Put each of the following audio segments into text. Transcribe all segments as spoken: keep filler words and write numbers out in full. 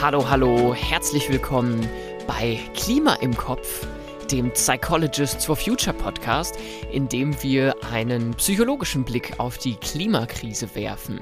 Hallo, hallo, herzlich willkommen bei Klima im Kopf, dem Psychologists for Future Podcast, in dem wir einen psychologischen Blick auf die Klimakrise werfen.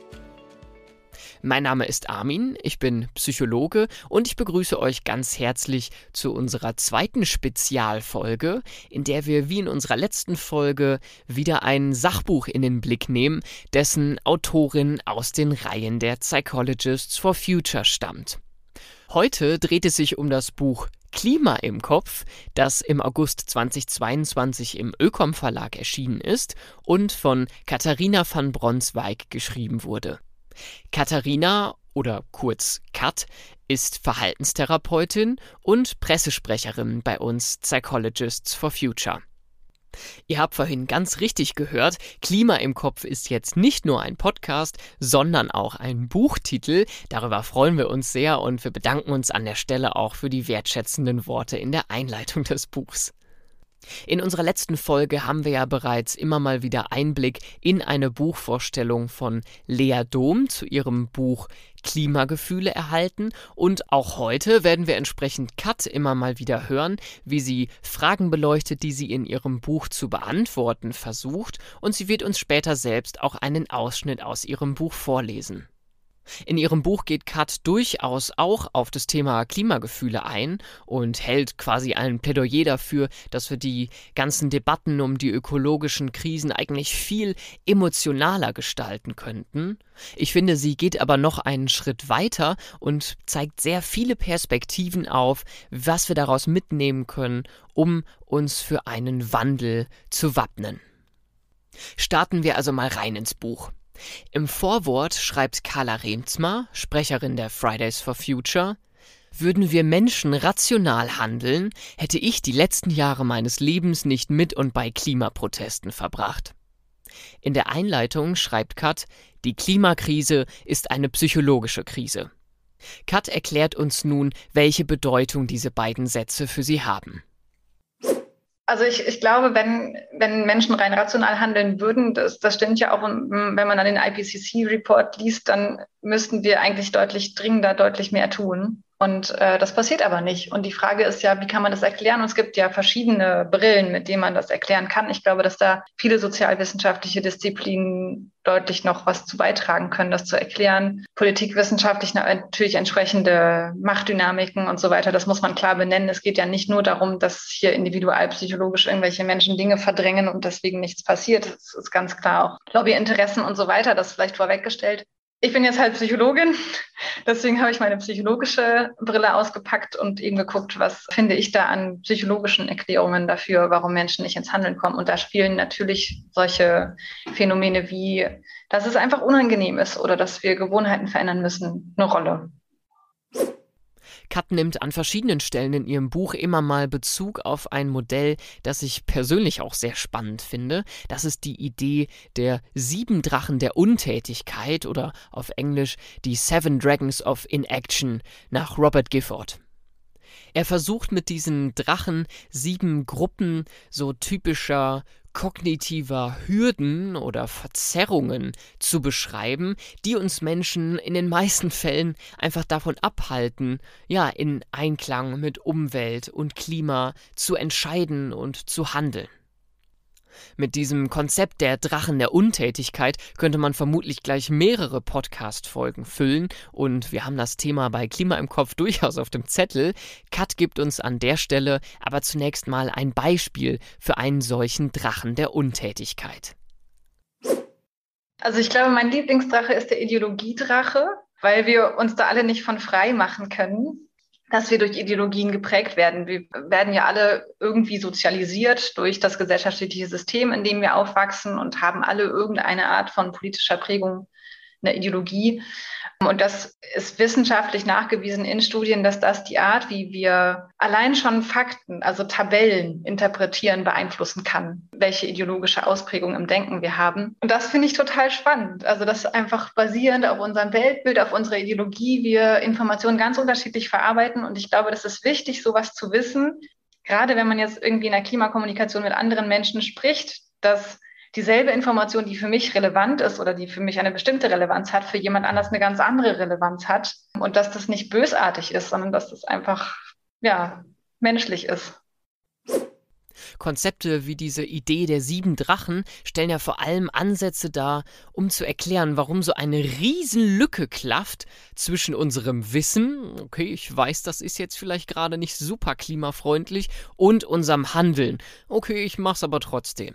Mein Name ist Armin, ich bin Psychologe und ich begrüße euch ganz herzlich zu unserer zweiten Spezialfolge, in der wir wie in unserer letzten Folge wieder ein Sachbuch in den Blick nehmen, dessen Autorin aus den Reihen der Psychologists for Future stammt. Heute dreht es sich um das Buch Klima im Kopf, das im August zweitausendzweiundzwanzig im Ökom Verlag erschienen ist und von Katharina van Bronswijk geschrieben wurde. Katharina, oder kurz Kat, ist Verhaltenstherapeutin und Pressesprecherin bei uns Psychologists for Future. Ihr habt vorhin ganz richtig gehört, Klima im Kopf ist jetzt nicht nur ein Podcast, sondern auch ein Buchtitel. Darüber freuen wir uns sehr und wir bedanken uns an der Stelle auch für die wertschätzenden Worte in der Einleitung des Buchs. In unserer letzten Folge haben wir ja bereits immer mal wieder Einblick in eine Buchvorstellung von Lea Dom zu ihrem Buch Klimagefühle erhalten und auch heute werden wir entsprechend Kat immer mal wieder hören, wie sie Fragen beleuchtet, die sie in ihrem Buch zu beantworten versucht, und sie wird uns später selbst auch einen Ausschnitt aus ihrem Buch vorlesen. In ihrem Buch geht Kat durchaus auch auf das Thema Klimagefühle ein und hält quasi ein Plädoyer dafür, dass wir die ganzen Debatten um die ökologischen Krisen eigentlich viel emotionaler gestalten könnten. Ich finde, sie geht aber noch einen Schritt weiter und zeigt sehr viele Perspektiven auf, was wir daraus mitnehmen können, um uns für einen Wandel zu wappnen. Starten wir also mal rein ins Buch. Im Vorwort schreibt Carla Reemtsma, Sprecherin der Fridays for Future: Würden wir Menschen rational handeln, hätte ich die letzten Jahre meines Lebens nicht mit und bei Klimaprotesten verbracht. In der Einleitung schreibt Kat: Die Klimakrise ist eine psychologische Krise. Kat erklärt uns nun, welche Bedeutung diese beiden Sätze für sie haben. Also ich, ich glaube, wenn, wenn Menschen rein rational handeln würden, das, das stimmt ja auch, wenn man dann den I P C C-Report liest, dann müssten wir eigentlich deutlich dringender, deutlich mehr tun. Und äh, das passiert aber nicht. Und die Frage ist ja, wie kann man das erklären? Und es gibt ja verschiedene Brillen, mit denen man das erklären kann. Ich glaube, dass da viele sozialwissenschaftliche Disziplinen deutlich noch was zu beitragen können, das zu erklären. Politikwissenschaftlich natürlich entsprechende Machtdynamiken und so weiter. Das muss man klar benennen. Es geht ja nicht nur darum, dass hier individualpsychologisch irgendwelche Menschen Dinge verdrängen und deswegen nichts passiert. Das ist ganz klar auch Lobbyinteressen und so weiter. Das vielleicht vorweggestellt. Ich bin jetzt halt Psychologin, deswegen habe ich meine psychologische Brille ausgepackt und eben geguckt, was finde ich da an psychologischen Erklärungen dafür, warum Menschen nicht ins Handeln kommen. Und da spielen natürlich solche Phänomene wie, dass es einfach unangenehm ist oder dass wir Gewohnheiten verändern müssen, eine Rolle. Kat nimmt an verschiedenen Stellen in ihrem Buch immer mal Bezug auf ein Modell, das ich persönlich auch sehr spannend finde. Das ist die Idee der sieben Drachen der Untätigkeit oder auf Englisch die Seven Dragons of Inaction nach Robert Gifford. Er versucht mit diesen Drachen sieben Gruppen so typischer kognitiver Hürden oder Verzerrungen zu beschreiben, die uns Menschen in den meisten Fällen einfach davon abhalten, ja, in Einklang mit Umwelt und Klima zu entscheiden und zu handeln. Mit diesem Konzept der Drachen der Untätigkeit könnte man vermutlich gleich mehrere Podcast-Folgen füllen und wir haben das Thema bei Klima im Kopf durchaus auf dem Zettel. Kat gibt uns an der Stelle aber zunächst mal ein Beispiel für einen solchen Drachen der Untätigkeit. Also ich glaube, mein Lieblingsdrache ist der Ideologiedrache, weil wir uns da alle nicht von frei machen können, dass wir durch Ideologien geprägt werden. Wir werden ja alle irgendwie sozialisiert durch das gesellschaftliche System, in dem wir aufwachsen und haben alle irgendeine Art von politischer Prägung, eine Ideologie. Und das ist wissenschaftlich nachgewiesen in Studien, dass das die Art, wie wir allein schon Fakten, also Tabellen interpretieren, beeinflussen kann, welche ideologische Ausprägung im Denken wir haben. Und das finde ich total spannend. Also dass einfach basierend auf unserem Weltbild, auf unserer Ideologie, wir Informationen ganz unterschiedlich verarbeiten. Und ich glaube, das ist wichtig, sowas zu wissen, gerade wenn man jetzt irgendwie in der Klimakommunikation mit anderen Menschen spricht, dass dieselbe Information, die für mich relevant ist oder die für mich eine bestimmte Relevanz hat, für jemand anders eine ganz andere Relevanz hat und dass das nicht bösartig ist, sondern dass das einfach, ja, menschlich ist. Konzepte wie diese Idee der sieben Drachen stellen ja vor allem Ansätze dar, um zu erklären, warum so eine Riesenlücke klafft zwischen unserem Wissen, okay, ich weiß, das ist jetzt vielleicht gerade nicht super klimafreundlich, und unserem Handeln. Okay, ich mach's aber trotzdem.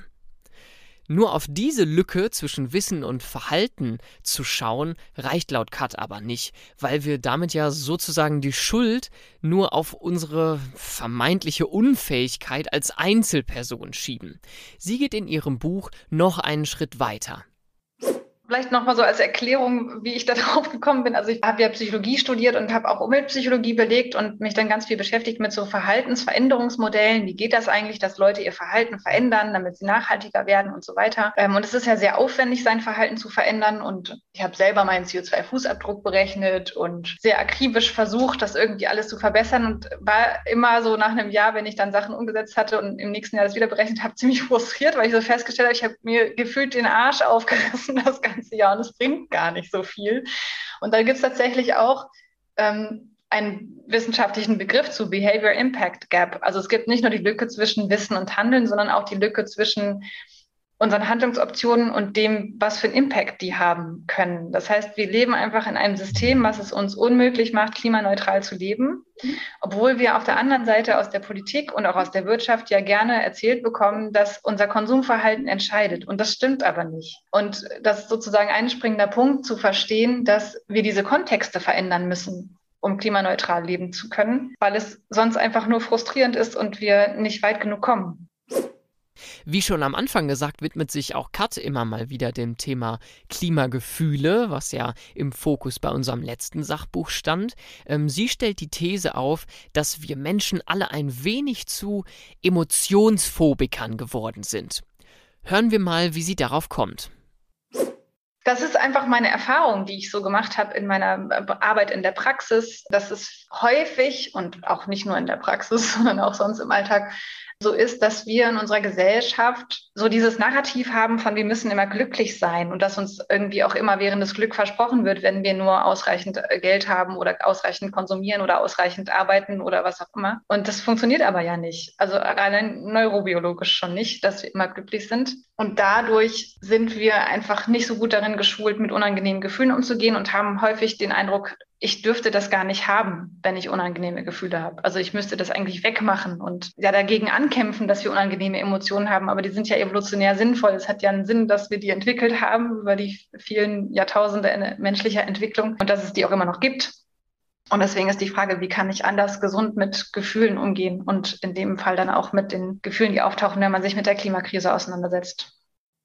Nur auf diese Lücke zwischen Wissen und Verhalten zu schauen, reicht laut Kat aber nicht, weil wir damit ja sozusagen die Schuld nur auf unsere vermeintliche Unfähigkeit als Einzelperson schieben. Sie geht in ihrem Buch noch einen Schritt weiter. Vielleicht nochmal so als Erklärung, wie ich da drauf gekommen bin. Also ich habe ja Psychologie studiert und habe auch Umweltpsychologie belegt und mich dann ganz viel beschäftigt mit so Verhaltensveränderungsmodellen. Wie geht das eigentlich, dass Leute ihr Verhalten verändern, damit sie nachhaltiger werden und so weiter. Ähm, und es ist ja sehr aufwendig, sein Verhalten zu verändern. Und ich habe selber meinen C O zwei Fußabdruck berechnet und sehr akribisch versucht, das irgendwie alles zu verbessern und war immer so nach einem Jahr, wenn ich dann Sachen umgesetzt hatte und im nächsten Jahr das wieder berechnet habe, ziemlich frustriert, weil ich so festgestellt habe, ich habe mir gefühlt den Arsch aufgerissen, das ganze Jahr, und es bringt gar nicht so viel. Und da gibt es tatsächlich auch ähm, einen wissenschaftlichen Begriff zu Behavior Impact Gap. Also es gibt nicht nur die Lücke zwischen Wissen und Handeln, sondern auch die Lücke zwischen unseren Handlungsoptionen und dem, was für einen Impact die haben können. Das heißt, wir leben einfach in einem System, was es uns unmöglich macht, klimaneutral zu leben, obwohl wir auf der anderen Seite aus der Politik und auch aus der Wirtschaft ja gerne erzählt bekommen, dass unser Konsumverhalten entscheidet. Und das stimmt aber nicht. Und das ist sozusagen ein springender Punkt, zu verstehen, dass wir diese Kontexte verändern müssen, um klimaneutral leben zu können, weil es sonst einfach nur frustrierend ist und wir nicht weit genug kommen. Wie schon am Anfang gesagt, widmet sich auch Kat immer mal wieder dem Thema Klimagefühle, was ja im Fokus bei unserem letzten Sachbuch stand. Ähm, sie stellt die These auf, dass wir Menschen alle ein wenig zu Emotionsphobikern geworden sind. Hören wir mal, wie sie darauf kommt. Das ist einfach meine Erfahrung, die ich so gemacht habe in meiner Arbeit in der Praxis, dass es häufig und auch nicht nur in der Praxis, sondern auch sonst im Alltag so ist, dass wir in unserer Gesellschaft so dieses Narrativ haben von, wir müssen immer glücklich sein und dass uns irgendwie auch immer währendes Glück versprochen wird, wenn wir nur ausreichend Geld haben oder ausreichend konsumieren oder ausreichend arbeiten oder was auch immer. Und das funktioniert aber ja nicht. Also allein neurobiologisch schon nicht, dass wir immer glücklich sind. Und dadurch sind wir einfach nicht so gut darin geschult, mit unangenehmen Gefühlen umzugehen und haben häufig den Eindruck, ich dürfte das gar nicht haben, wenn ich unangenehme Gefühle habe. Also ich müsste das eigentlich wegmachen und ja dagegen ankämpfen, dass wir unangenehme Emotionen haben. Aber die sind ja evolutionär sinnvoll. Es hat ja einen Sinn, dass wir die entwickelt haben über die vielen Jahrtausende menschlicher Entwicklung und dass es die auch immer noch gibt. Und deswegen ist die Frage, wie kann ich anders gesund mit Gefühlen umgehen und in dem Fall dann auch mit den Gefühlen, die auftauchen, wenn man sich mit der Klimakrise auseinandersetzt.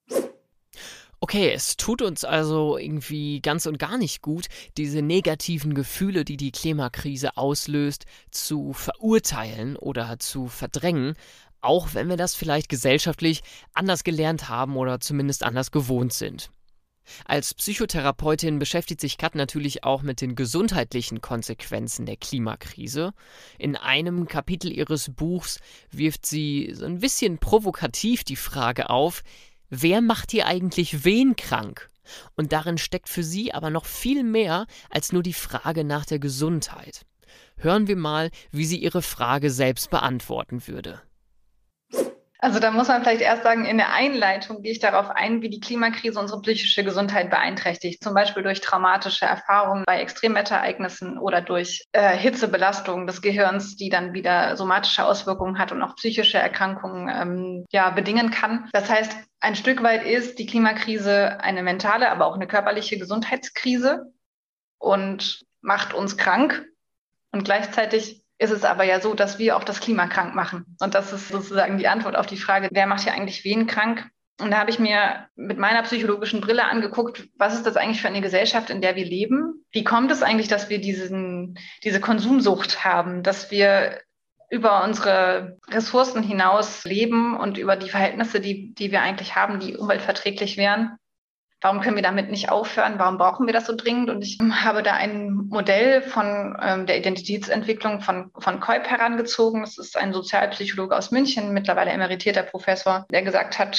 Okay, es tut uns also irgendwie ganz und gar nicht gut, diese negativen Gefühle, die die Klimakrise auslöst, zu verurteilen oder zu verdrängen, auch wenn wir das vielleicht gesellschaftlich anders gelernt haben oder zumindest anders gewohnt sind. Als Psychotherapeutin beschäftigt sich Kat natürlich auch mit den gesundheitlichen Konsequenzen der Klimakrise. In einem Kapitel ihres Buchs wirft sie so ein bisschen provokativ die Frage auf: Wer macht hier eigentlich wen krank? Und darin steckt für sie aber noch viel mehr als nur die Frage nach der Gesundheit. Hören wir mal, wie sie ihre Frage selbst beantworten würde. Also da muss man vielleicht erst sagen, in der Einleitung gehe ich darauf ein, wie die Klimakrise unsere psychische Gesundheit beeinträchtigt. Zum Beispiel durch traumatische Erfahrungen bei Extremwetterereignissen oder durch äh, Hitzebelastungen des Gehirns, die dann wieder somatische Auswirkungen hat und auch psychische Erkrankungen ähm, ja, bedingen kann. Das heißt, ein Stück weit ist die Klimakrise eine mentale, aber auch eine körperliche Gesundheitskrise und macht uns krank. Und gleichzeitig ist es aber ja so, dass wir auch das Klima krank machen. Und das ist sozusagen die Antwort auf die Frage, wer macht hier eigentlich wen krank? Und da habe ich mir mit meiner psychologischen Brille angeguckt, was ist das eigentlich für eine Gesellschaft, in der wir leben? Wie kommt es eigentlich, dass wir diesen, diese Konsumsucht haben, dass wir über unsere Ressourcen hinaus leben und über die Verhältnisse, die, die wir eigentlich haben, die umweltverträglich wären? Warum können wir damit nicht aufhören? Warum brauchen wir das so dringend? Und ich habe da ein Modell von ähm, der Identitätsentwicklung von, von Kolb herangezogen. Das ist ein Sozialpsychologe aus München, mittlerweile emeritierter Professor, der gesagt hat,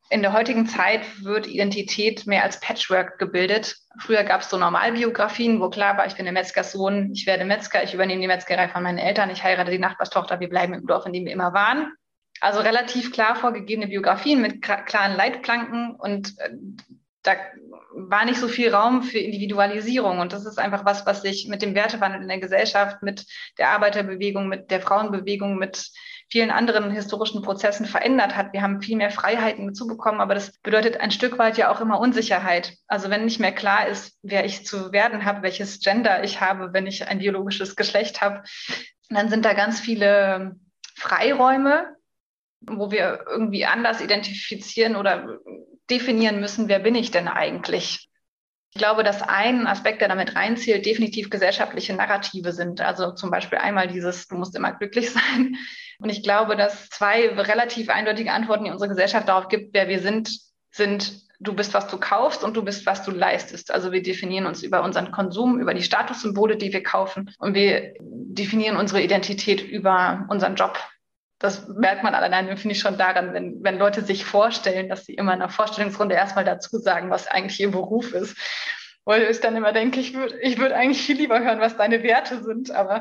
In der heutigen Zeit wird Identität mehr als Patchwork gebildet. Früher gab es so Normalbiografien, wo klar war, ich bin der Metzgerssohn, ich werde Metzger, ich übernehme die Metzgerei von meinen Eltern, ich heirate die Nachbarstochter, wir bleiben im Dorf, in dem wir immer waren. Also relativ klar vorgegebene Biografien mit klaren Leitplanken und äh, da war nicht so viel Raum für Individualisierung. Und das ist einfach was, was sich mit dem Wertewandel in der Gesellschaft, mit der Arbeiterbewegung, mit der Frauenbewegung, mit vielen anderen historischen Prozessen verändert hat. Wir haben viel mehr Freiheiten dazu bekommen, aber das bedeutet ein Stück weit ja auch immer Unsicherheit. Also wenn nicht mehr klar ist, wer ich zu werden habe, welches Gender ich habe, wenn ich ein biologisches Geschlecht habe, dann sind da ganz viele Freiräume, wo wir irgendwie anders identifizieren oder definieren müssen, wer bin ich denn eigentlich? Ich glaube, dass ein Aspekt, der damit reinzählt, definitiv gesellschaftliche Narrative sind. Also zum Beispiel einmal dieses, du musst immer glücklich sein. Und ich glaube, dass zwei relativ eindeutige Antworten, die unsere Gesellschaft darauf gibt, wer wir sind, sind, du bist, was du kaufst und du bist, was du leistest. Also wir definieren uns über unseren Konsum, über die Statussymbole, die wir kaufen. Und wir definieren unsere Identität über unseren Job. Das merkt man alleine, finde ich, schon daran, wenn, wenn Leute sich vorstellen, dass sie immer in einer Vorstellungsrunde erstmal dazu sagen, was eigentlich ihr Beruf ist. Weil ich dann immer denke, ich würde ich würd eigentlich viel lieber hören, was deine Werte sind, aber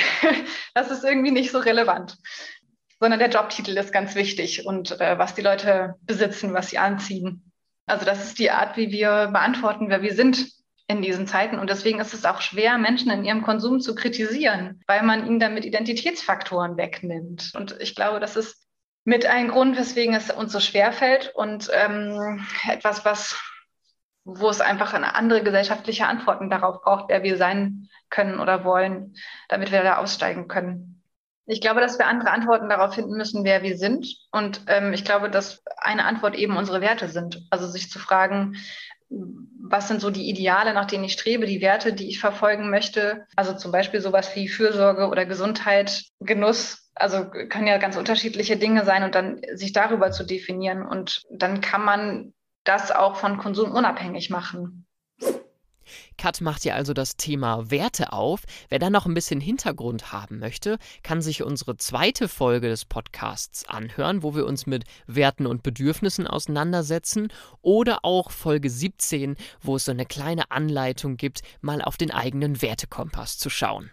das ist irgendwie nicht so relevant. Sondern der Jobtitel ist ganz wichtig und äh, was die Leute besitzen, was sie anziehen. Also das ist die Art, wie wir beantworten, wer wir sind in diesen Zeiten. Und deswegen ist es auch schwer, Menschen in ihrem Konsum zu kritisieren, weil man ihnen damit Identitätsfaktoren wegnimmt. Und ich glaube, das ist mit ein Grund, weswegen es uns so schwer fällt und ähm, etwas, was, wo es einfach eine andere gesellschaftliche Antworten darauf braucht, wer wir sein können oder wollen, damit wir da aussteigen können. Ich glaube, dass wir andere Antworten darauf finden müssen, wer wir sind. Und ähm, ich glaube, dass eine Antwort eben unsere Werte sind. Also sich zu fragen, was sind so die Ideale, nach denen ich strebe, die Werte, die ich verfolgen möchte? Also zum Beispiel sowas wie Fürsorge oder Gesundheit, Genuss. Also können ja ganz unterschiedliche Dinge sein und dann sich darüber zu definieren. Und dann kann man das auch von Konsum unabhängig machen. Kat macht ja also das Thema Werte auf. Wer da noch ein bisschen Hintergrund haben möchte, kann sich unsere zweite Folge des Podcasts anhören, wo wir uns mit Werten und Bedürfnissen auseinandersetzen, oder auch Folge siebzehn, wo es so eine kleine Anleitung gibt, mal auf den eigenen Wertekompass zu schauen.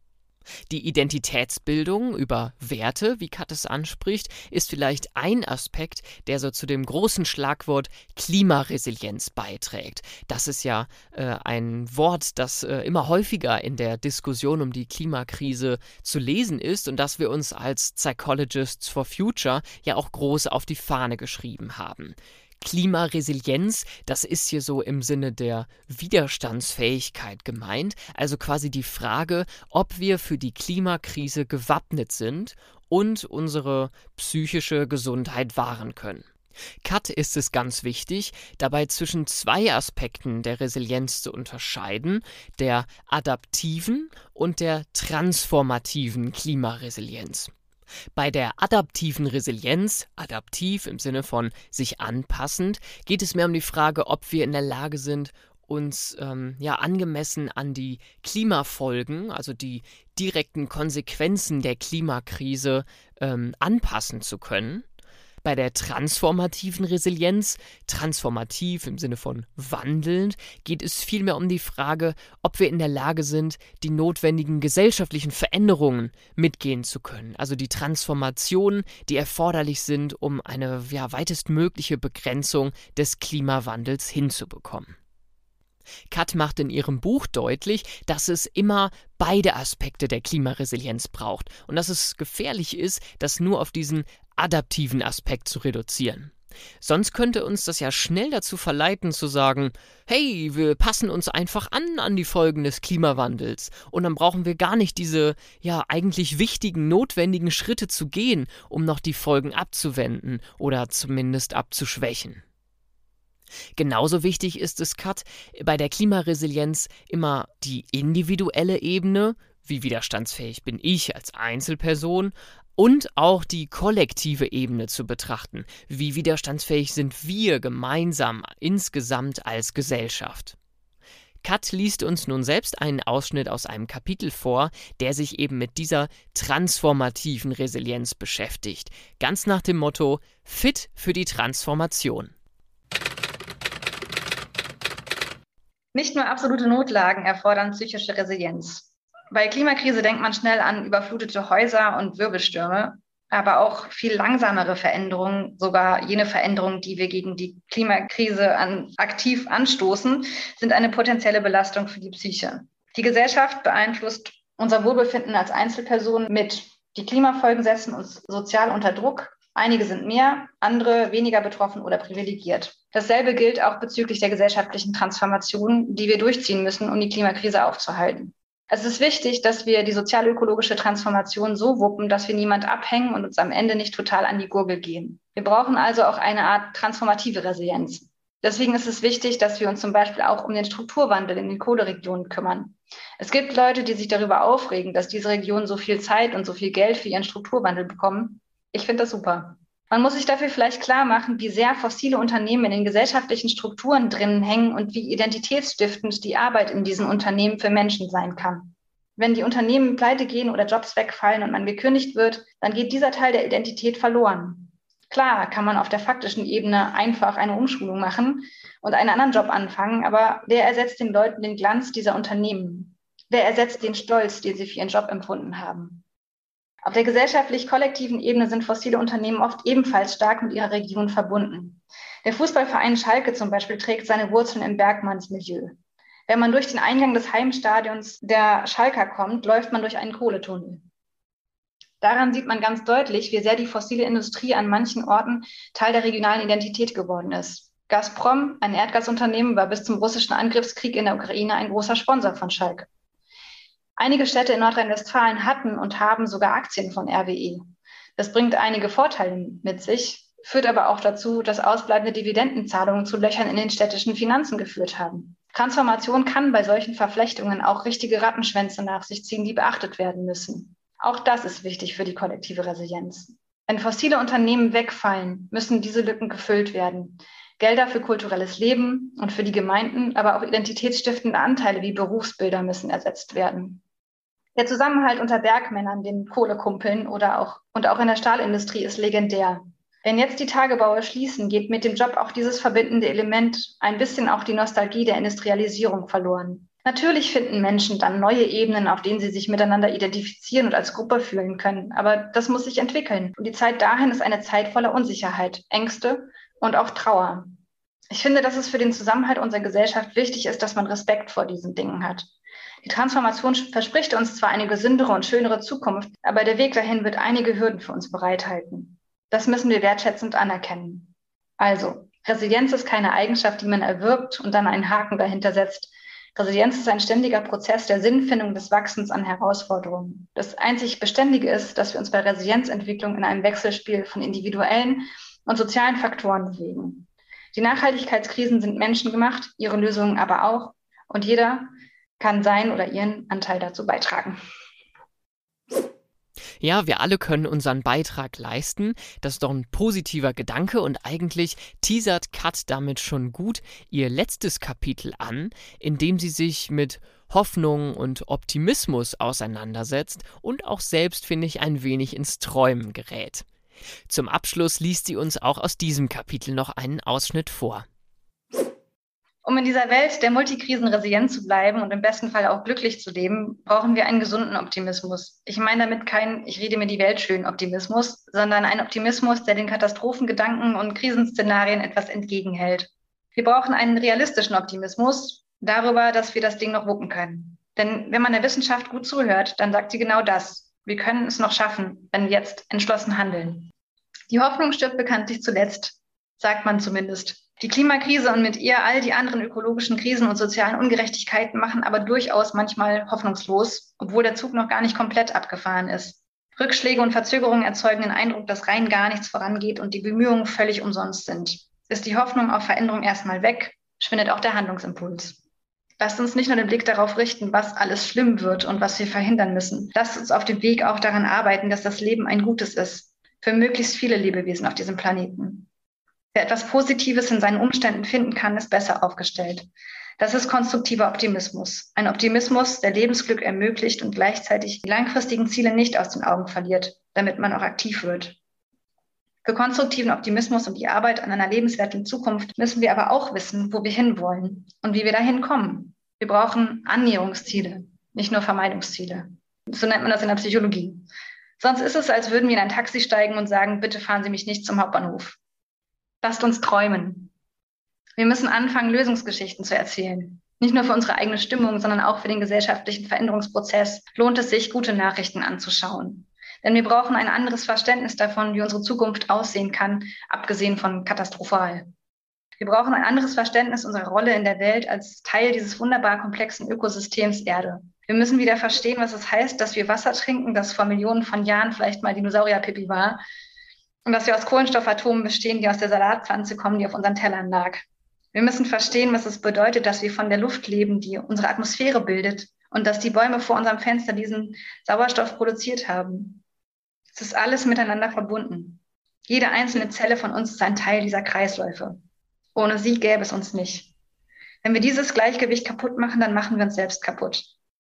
Die Identitätsbildung über Werte, wie Kat es anspricht, ist vielleicht ein Aspekt, der so zu dem großen Schlagwort Klimaresilienz beiträgt. Das ist ja äh, ein Wort, das äh, immer häufiger in der Diskussion um die Klimakrise zu lesen ist und das wir uns als Psychologists for Future ja auch groß auf die Fahne geschrieben haben. Klimaresilienz, das ist hier so im Sinne der Widerstandsfähigkeit gemeint, also quasi die Frage, ob wir für die Klimakrise gewappnet sind und unsere psychische Gesundheit wahren können. Kat ist es ganz wichtig, dabei zwischen zwei Aspekten der Resilienz zu unterscheiden, der adaptiven und der transformativen Klimaresilienz. Bei der adaptiven Resilienz, adaptiv im Sinne von sich anpassend, geht es mehr um die Frage, ob wir in der Lage sind, uns ähm, ja angemessen an die Klimafolgen, also die direkten Konsequenzen der Klimakrise ähm, anpassen zu können. Bei der transformativen Resilienz, transformativ im Sinne von wandelnd, geht es vielmehr um die Frage, ob wir in der Lage sind, die notwendigen gesellschaftlichen Veränderungen mitgehen zu können. Also die Transformationen, die erforderlich sind, um eine ja, weitestmögliche Begrenzung des Klimawandels hinzubekommen. Kat macht in ihrem Buch deutlich, dass es immer beide Aspekte der Klimaresilienz braucht und dass es gefährlich ist, das nur auf diesen adaptiven Aspekt zu reduzieren. Sonst könnte uns das ja schnell dazu verleiten zu sagen, hey, wir passen uns einfach an an die Folgen des Klimawandels und dann brauchen wir gar nicht diese ja eigentlich wichtigen, notwendigen Schritte zu gehen, um noch die Folgen abzuwenden oder zumindest abzuschwächen. Genauso wichtig ist es, Kat, bei der Klimaresilienz immer die individuelle Ebene, wie widerstandsfähig bin ich als Einzelperson, und auch die kollektive Ebene zu betrachten, wie widerstandsfähig sind wir gemeinsam insgesamt als Gesellschaft. Kat liest uns nun selbst einen Ausschnitt aus einem Kapitel vor, der sich eben mit dieser transformativen Resilienz beschäftigt. Ganz nach dem Motto: Fit für die Transformation. Nicht nur absolute Notlagen erfordern psychische Resilienz. Bei Klimakrise denkt man schnell an überflutete Häuser und Wirbelstürme, aber auch viel langsamere Veränderungen, sogar jene Veränderungen, die wir gegen die Klimakrise an, aktiv anstoßen, sind eine potenzielle Belastung für die Psyche. Die Gesellschaft beeinflusst unser Wohlbefinden als Einzelperson mit. Die Klimafolgen setzen uns sozial unter Druck. Einige sind mehr, andere weniger betroffen oder privilegiert. Dasselbe gilt auch bezüglich der gesellschaftlichen Transformation, die wir durchziehen müssen, um die Klimakrise aufzuhalten. Es ist wichtig, dass wir die sozial-ökologische Transformation so wuppen, dass wir niemand abhängen und uns am Ende nicht total an die Gurgel gehen. Wir brauchen also auch eine Art transformative Resilienz. Deswegen ist es wichtig, dass wir uns zum Beispiel auch um den Strukturwandel in den Kohleregionen kümmern. Es gibt Leute, die sich darüber aufregen, dass diese Regionen so viel Zeit und so viel Geld für ihren Strukturwandel bekommen. Ich finde das super. Man muss sich dafür vielleicht klar machen, wie sehr fossile Unternehmen in den gesellschaftlichen Strukturen drinnen hängen und wie identitätsstiftend die Arbeit in diesen Unternehmen für Menschen sein kann. Wenn die Unternehmen pleite gehen oder Jobs wegfallen und man gekündigt wird, dann geht dieser Teil der Identität verloren. Klar kann man auf der faktischen Ebene einfach eine Umschulung machen und einen anderen Job anfangen, aber wer ersetzt den Leuten den Glanz dieser Unternehmen? Wer ersetzt den Stolz, den sie für ihren Job empfunden haben? Auf der gesellschaftlich-kollektiven Ebene sind fossile Unternehmen oft ebenfalls stark mit ihrer Region verbunden. Der Fußballverein Schalke zum Beispiel trägt seine Wurzeln im Bergmannsmilieu. Wenn man durch den Eingang des Heimstadions der Schalker kommt, läuft man durch einen Kohletunnel. Daran sieht man ganz deutlich, wie sehr die fossile Industrie an manchen Orten Teil der regionalen Identität geworden ist. Gazprom, ein Erdgasunternehmen, war bis zum russischen Angriffskrieg in der Ukraine ein großer Sponsor von Schalke. Einige Städte in Nordrhein-Westfalen hatten und haben sogar Aktien von R W E. Das bringt einige Vorteile mit sich, führt aber auch dazu, dass ausbleibende Dividendenzahlungen zu Löchern in den städtischen Finanzen geführt haben. Transformation kann bei solchen Verflechtungen auch richtige Rattenschwänze nach sich ziehen, die beachtet werden müssen. Auch das ist wichtig für die kollektive Resilienz. Wenn fossile Unternehmen wegfallen, müssen diese Lücken gefüllt werden. Gelder für kulturelles Leben und für die Gemeinden, aber auch identitätsstiftende Anteile wie Berufsbilder müssen ersetzt werden. Der Zusammenhalt unter Bergmännern, den Kohlekumpeln oder auch, und auch in der Stahlindustrie ist legendär. Wenn jetzt die Tagebaue schließen, geht mit dem Job auch dieses verbindende Element, ein bisschen auch die Nostalgie der Industrialisierung verloren. Natürlich finden Menschen dann neue Ebenen, auf denen sie sich miteinander identifizieren und als Gruppe fühlen können. Aber das muss sich entwickeln. Und die Zeit dahin ist eine Zeit voller Unsicherheit, Ängste und auch Trauer. Ich finde, dass es für den Zusammenhalt unserer Gesellschaft wichtig ist, dass man Respekt vor diesen Dingen hat. Die Transformation verspricht uns zwar eine gesündere und schönere Zukunft, aber der Weg dahin wird einige Hürden für uns bereithalten. Das müssen wir wertschätzend anerkennen. Also, Resilienz ist keine Eigenschaft, die man erwirbt und dann einen Haken dahinter setzt. Resilienz ist ein ständiger Prozess der Sinnfindung des Wachsens an Herausforderungen. Das einzig Beständige ist, dass wir uns bei Resilienzentwicklung in einem Wechselspiel von individuellen und sozialen Faktoren bewegen. Die Nachhaltigkeitskrisen sind menschengemacht, ihre Lösungen aber auch. Und jeder kann seinen oder ihren Anteil dazu beitragen. Ja, wir alle können unseren Beitrag leisten. Das ist doch ein positiver Gedanke und eigentlich teasert Kat damit schon gut ihr letztes Kapitel an, in dem sie sich mit Hoffnung und Optimismus auseinandersetzt und auch selbst, finde ich, ein wenig ins Träumen gerät. Zum Abschluss liest sie uns auch aus diesem Kapitel noch einen Ausschnitt vor. Um in dieser Welt der Multikrisen resilient zu bleiben und im besten Fall auch glücklich zu leben, brauchen wir einen gesunden Optimismus. Ich meine damit keinen Ich rede mir die Welt schön Optimismus, sondern einen Optimismus, der den Katastrophengedanken und Krisenszenarien etwas entgegenhält. Wir brauchen einen realistischen Optimismus darüber, dass wir das Ding noch wuppen können. Denn wenn man der Wissenschaft gut zuhört, dann sagt sie genau das. Wir können es noch schaffen, wenn wir jetzt entschlossen handeln. Die Hoffnung stirbt bekanntlich zuletzt, sagt man zumindest. Die Klimakrise und mit ihr all die anderen ökologischen Krisen und sozialen Ungerechtigkeiten machen aber durchaus manchmal hoffnungslos, obwohl der Zug noch gar nicht komplett abgefahren ist. Rückschläge und Verzögerungen erzeugen den Eindruck, dass rein gar nichts vorangeht und die Bemühungen völlig umsonst sind. Ist die Hoffnung auf Veränderung erstmal weg, schwindet auch der Handlungsimpuls. Lasst uns nicht nur den Blick darauf richten, was alles schlimm wird und was wir verhindern müssen. Lasst uns auf dem Weg auch daran arbeiten, dass das Leben ein gutes ist, für möglichst viele Lebewesen auf diesem Planeten. Wer etwas Positives in seinen Umständen finden kann, ist besser aufgestellt. Das ist konstruktiver Optimismus. Ein Optimismus, der Lebensglück ermöglicht und gleichzeitig die langfristigen Ziele nicht aus den Augen verliert, damit man auch aktiv wird. Für konstruktiven Optimismus und die Arbeit an einer lebenswerten Zukunft müssen wir aber auch wissen, wo wir hinwollen und wie wir dahin kommen. Wir brauchen Annäherungsziele, nicht nur Vermeidungsziele. So nennt man das in der Psychologie. Sonst ist es, als würden wir in ein Taxi steigen und sagen, bitte fahren Sie mich nicht zum Hauptbahnhof. Lasst uns träumen. Wir müssen anfangen, Lösungsgeschichten zu erzählen. Nicht nur für unsere eigene Stimmung, sondern auch für den gesellschaftlichen Veränderungsprozess lohnt es sich, gute Nachrichten anzuschauen. Denn wir brauchen ein anderes Verständnis davon, wie unsere Zukunft aussehen kann, abgesehen von katastrophal. Wir brauchen ein anderes Verständnis unserer Rolle in der Welt als Teil dieses wunderbar komplexen Ökosystems Erde. Wir müssen wieder verstehen, was es heißt, dass wir Wasser trinken, das vor Millionen von Jahren vielleicht mal Dinosaurierpipi war, und dass wir aus Kohlenstoffatomen bestehen, die aus der Salatpflanze kommen, die auf unseren Tellern lag. Wir müssen verstehen, was es bedeutet, dass wir von der Luft leben, die unsere Atmosphäre bildet, und dass die Bäume vor unserem Fenster diesen Sauerstoff produziert haben. Es ist alles miteinander verbunden. Jede einzelne Zelle von uns ist ein Teil dieser Kreisläufe. Ohne sie gäbe es uns nicht. Wenn wir dieses Gleichgewicht kaputt machen, dann machen wir uns selbst kaputt.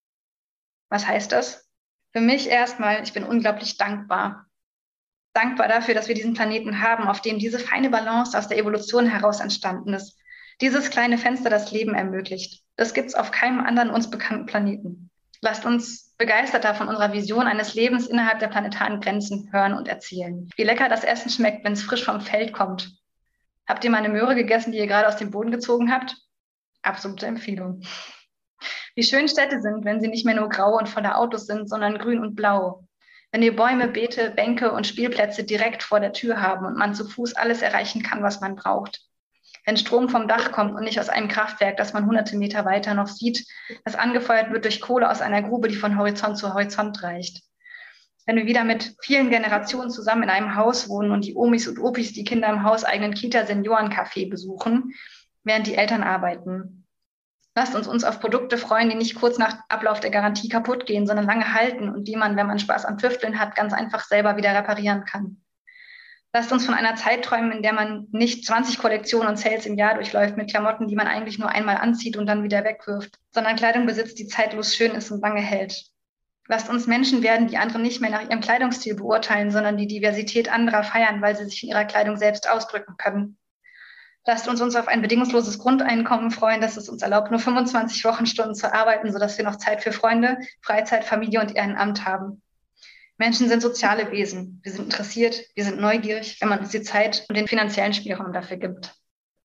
Was heißt das? Für mich erstmal, ich bin unglaublich dankbar. Dankbar dafür, dass wir diesen Planeten haben, auf dem diese feine Balance aus der Evolution heraus entstanden ist. Dieses kleine Fenster, das Leben ermöglicht. Das gibt es auf keinem anderen uns bekannten Planeten. Lasst uns begeisterter von unserer Vision eines Lebens innerhalb der planetaren Grenzen hören und erzählen. Wie lecker das Essen schmeckt, wenn es frisch vom Feld kommt. Habt ihr mal eine Möhre gegessen, die ihr gerade aus dem Boden gezogen habt? Absolute Empfehlung. Wie schön Städte sind, wenn sie nicht mehr nur grau und voller Autos sind, sondern grün und blau. Wenn wir Bäume, Beete, Bänke und Spielplätze direkt vor der Tür haben und man zu Fuß alles erreichen kann, was man braucht. Wenn Strom vom Dach kommt und nicht aus einem Kraftwerk, das man hunderte Meter weiter noch sieht, das angefeuert wird durch Kohle aus einer Grube, die von Horizont zu Horizont reicht. Wenn wir wieder mit vielen Generationen zusammen in einem Haus wohnen und die Omis und Opis die Kinder im hauseigenen Kita-Seniorencafé besuchen, während die Eltern arbeiten. Lasst uns uns auf Produkte freuen, die nicht kurz nach Ablauf der Garantie kaputt gehen, sondern lange halten und die man, wenn man Spaß am Tüfteln hat, ganz einfach selber wieder reparieren kann. Lasst uns von einer Zeit träumen, in der man nicht zwanzig Kollektionen und Sales im Jahr durchläuft mit Klamotten, die man eigentlich nur einmal anzieht und dann wieder wegwirft, sondern Kleidung besitzt, die zeitlos schön ist und lange hält. Lasst uns Menschen werden, die andere nicht mehr nach ihrem Kleidungsstil beurteilen, sondern die Diversität anderer feiern, weil sie sich in ihrer Kleidung selbst ausdrücken können. Lasst uns uns auf ein bedingungsloses Grundeinkommen freuen, das es uns erlaubt, nur fünfundzwanzig Wochenstunden zu arbeiten, sodass wir noch Zeit für Freunde, Freizeit, Familie und Ehrenamt haben. Menschen sind soziale Wesen. Wir sind interessiert, wir sind neugierig, wenn man uns die Zeit und den finanziellen Spielraum dafür gibt.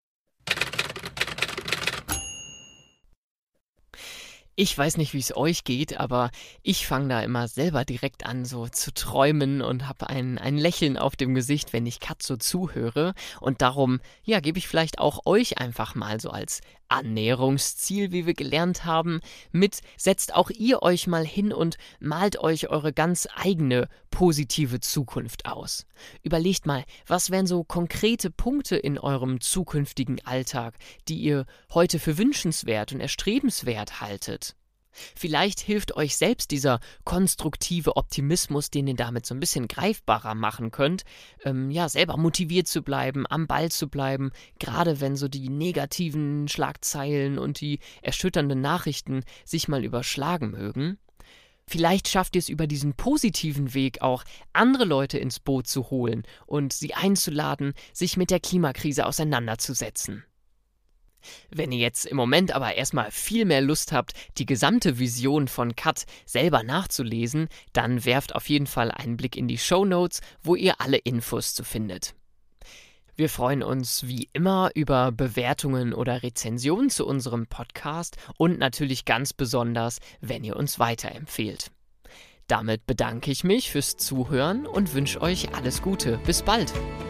Ich weiß nicht, wie es euch geht, aber ich fange da immer selber direkt an, so zu träumen und habe ein, ein Lächeln auf dem Gesicht, wenn ich Kat so zuhöre. Und darum, ja, gebe ich vielleicht auch euch einfach mal so als Annäherungsziel, wie wir gelernt haben, mit. Setzt auch ihr euch mal hin und malt euch eure ganz eigene positive Zukunft aus. Überlegt mal, was wären so konkrete Punkte in eurem zukünftigen Alltag, die ihr heute für wünschenswert und erstrebenswert haltet. Vielleicht hilft euch selbst dieser konstruktive Optimismus, den ihr damit so ein bisschen greifbarer machen könnt, ähm, ja, selber motiviert zu bleiben, am Ball zu bleiben, gerade wenn so die negativen Schlagzeilen und die erschütternden Nachrichten sich mal überschlagen mögen. Vielleicht schafft ihr es über diesen positiven Weg auch, andere Leute ins Boot zu holen und sie einzuladen, sich mit der Klimakrise auseinanderzusetzen. Wenn ihr jetzt im Moment aber erstmal viel mehr Lust habt, die gesamte Vision von Kat selber nachzulesen, dann werft auf jeden Fall einen Blick in die Shownotes, wo ihr alle Infos zu findet. Wir freuen uns wie immer über Bewertungen oder Rezensionen zu unserem Podcast und natürlich ganz besonders, wenn ihr uns weiterempfehlt. Damit bedanke ich mich fürs Zuhören und wünsche euch alles Gute. Bis bald!